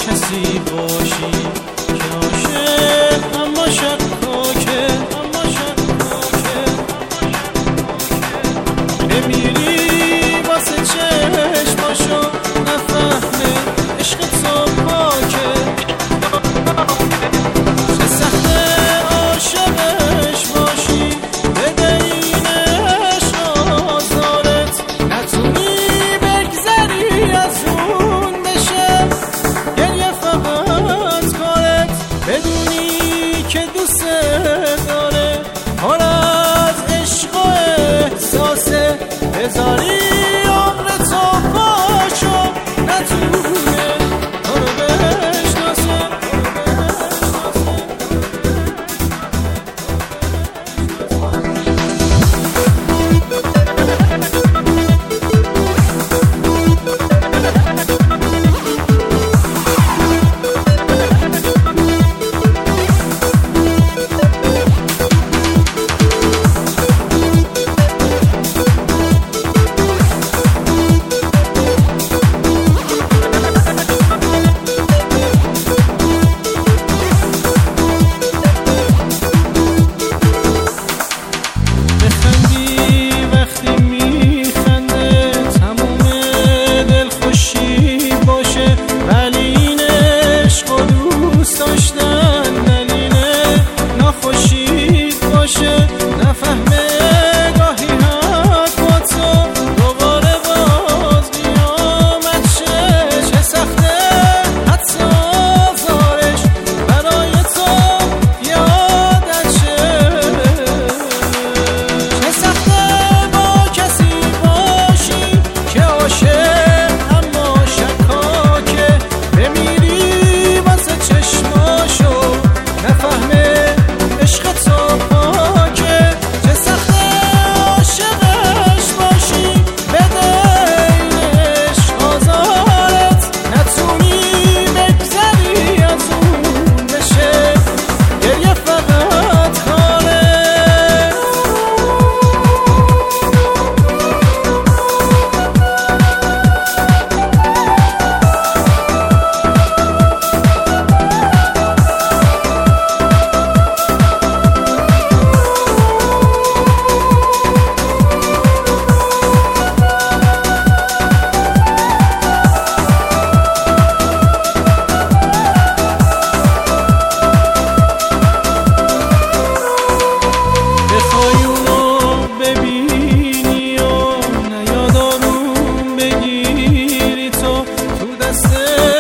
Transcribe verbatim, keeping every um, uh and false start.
کسی باشی که عاشق اما شکاکه، اما شکاکه بمیری واسه چشماشو نفهمه عشق تو پاکه. چه سخته عاشقش باشی بده این عشق آزارت، نتونی بگذری از اون بشه گریه فقط کارت، بدونی که دوست داره پر از عشق و احساسه، بذاری عمر تو باشو نتونه تو رو بشناسه. تو دست